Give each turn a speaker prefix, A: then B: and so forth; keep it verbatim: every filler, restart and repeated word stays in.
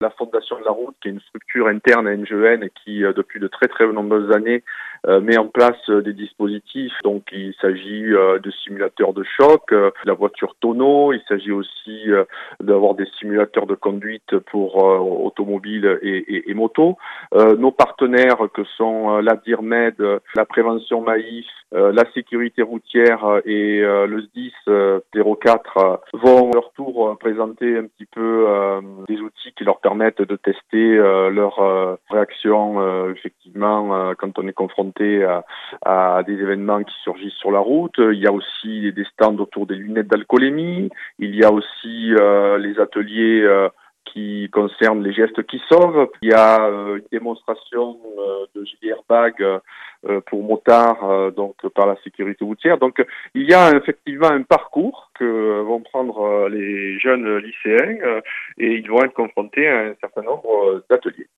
A: La Fondation de la route, qui est une structure interne à N G E N et qui, euh, depuis de très très nombreuses années, euh, met en place euh, des dispositifs. Donc, il s'agit euh, de simulateurs de choc, euh, de la voiture tonneau. Il s'agit aussi euh, d'avoir des simulateurs de conduite pour euh, automobiles et, et, et motos. Euh, nos partenaires, que sont euh, la DIRMED, la prévention Maïf, euh, la sécurité routière et euh, le S D I S euh, zéro quatre, euh, vont à leur tour euh, présenter un petit peu euh, des outils qui leur permettent de tester euh, leur euh, réaction euh, effectivement euh, quand on est confronté à, à des événements qui surgissent sur la route. Il y a aussi des stands autour des lunettes d'alcoolémie. Il y a aussi euh, les ateliers euh, qui concernent les gestes qui sauvent. Il y a euh, une démonstration euh, de gilet airbag euh, pour motards euh, donc par la sécurité routière. Donc il y a effectivement un parcours que vont prendre euh, les jeunes lycéens euh, et ils vont être confrontés à un certain nombre d'ateliers.